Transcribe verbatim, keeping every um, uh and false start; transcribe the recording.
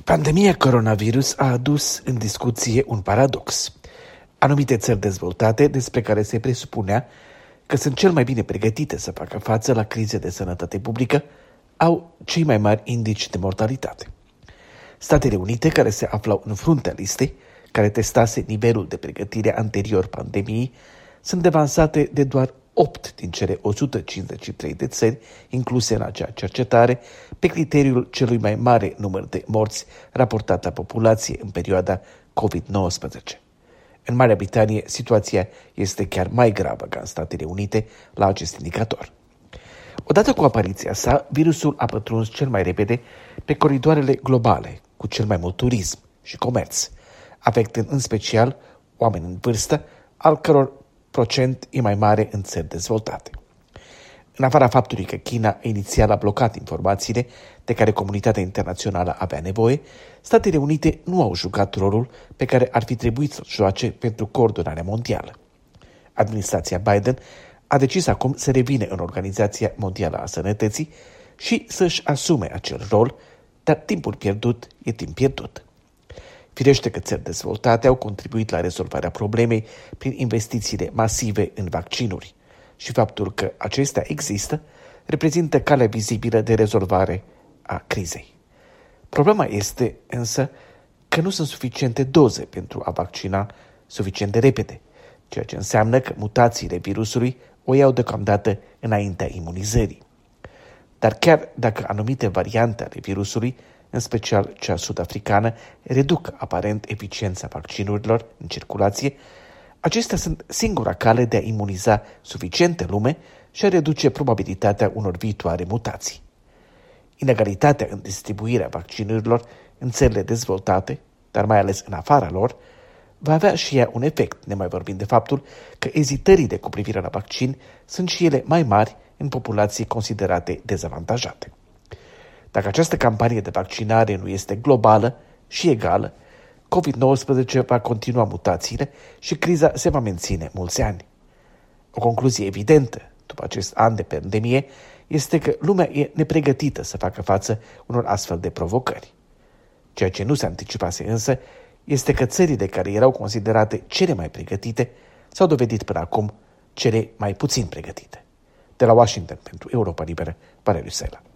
Pandemia coronavirus a adus în discuție un paradox. Anumite țări dezvoltate, despre care se presupunea că sunt cel mai bine pregătite să facă față la crize de sănătate publică, au cei mai mari indici de mortalitate. Statele Unite, care se aflau în fruntea listei, care testase nivelul de pregătire anterior pandemiei, sunt devansate de doar opt din cele o sută cincizeci și trei de țări incluse în acea cercetare, pe criteriul celui mai mare număr de morți raportat la populație în perioada covid nouăsprezece. În Marea Britanie, situația este chiar mai gravă ca în Statele Unite la acest indicator. Odată cu apariția sa, virusul a pătruns cel mai repede pe coridoarele globale, cu cel mai mult turism și comerț, afectând în special oameni în vârstă, al căror procent e mai mare în țări dezvoltate. În afara faptului că China inițial a blocat informațiile de care comunitatea internațională avea nevoie, Statele Unite nu au jucat rolul pe care ar fi trebuit să-l joace pentru coordonarea mondială. Administrația Biden a decis acum să revină în Organizația Mondială a Sănătății și să-și asume acel rol, dar timpul pierdut e timp pierdut. Firește că țări dezvoltate au contribuit la rezolvarea problemei prin investițiile masive în vaccinuri și faptul că acestea există reprezintă calea vizibilă de rezolvare a crizei. Problema este însă că nu sunt suficiente doze pentru a vaccina suficient de repede, ceea ce înseamnă că mutațiile virusului o iau deocamdată înaintea imunizării. Dar chiar dacă anumite variante ale virusului, în special cea sud-africană, reduc aparent eficiența vaccinurilor în circulație, acestea sunt singura cale de a imuniza suficiente lume și a reduce probabilitatea unor viitoare mutații. Inegalitatea în distribuirea vaccinurilor în țările dezvoltate, dar mai ales în afara lor, va avea și ea un efect, nemai vorbind de faptul că ezitările cu privire la vaccin sunt și ele mai mari în populații considerate dezavantajate. Dacă această campanie de vaccinare nu este globală și egală, covid nouăsprezece va continua mutațiile și criza se va menține mulți ani. O concluzie evidentă după acest an de pandemie este că lumea e nepregătită să facă față unor astfel de provocări. Ceea ce nu se anticipase însă este că țările care erau considerate cele mai pregătite s-au dovedit până acum cele mai puțin pregătite. De la Washington pentru Europa Liberă, Valeriu Sela.